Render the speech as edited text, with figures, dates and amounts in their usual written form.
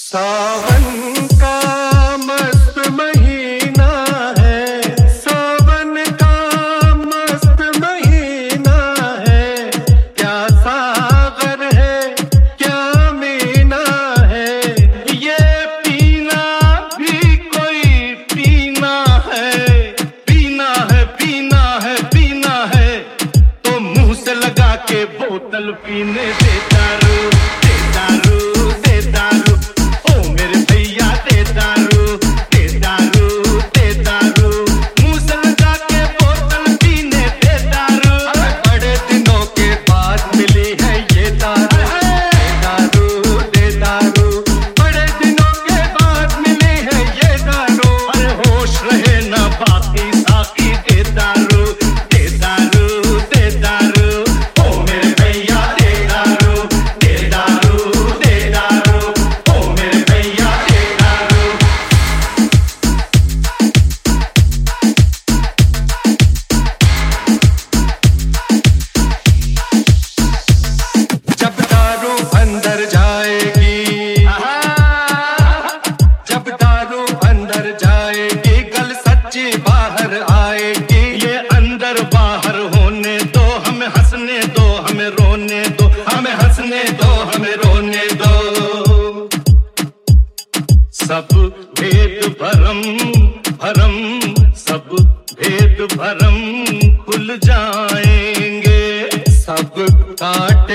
सावन का मस्त महीना है, सावन का मस्त महीना है। क्या सागर है क्या मीना है, ये पीना भी कोई पीना है। पीना है पीना है पीना है तो मुंह से लगा के बोतल पीने दे दारू, दे दारू, दे दारू। ओ मेरे भैया दे दारू, दे दारू, दे दारू। मुंह से लगा के बोतल पीने दे दारू। बड़े दिनों के बाद मिली है ये दारू, दे दारू, दे दारू। बड़े दिनों के बाद मिली है ये दारू। अरे होश रहे ना बाकी साकी दे दारू, दे दारू, दे दारू। ओ मेरे भैया दे दारू, दे दारू, दे दारू। ओ मेरे भैया दे दारू। जब दारू अंदर जाएगी, जब दारू अंदर जाएगी, कल सच्ची बाहर आएगी। ये अंदर बाहर होने दो, हमें हंसने दो, हमें रोने दो, हमें हंसने दो, हमें रोने दो। सब भेद भरम भरम, सब भेद भरम खुल जाएंगे। सब काट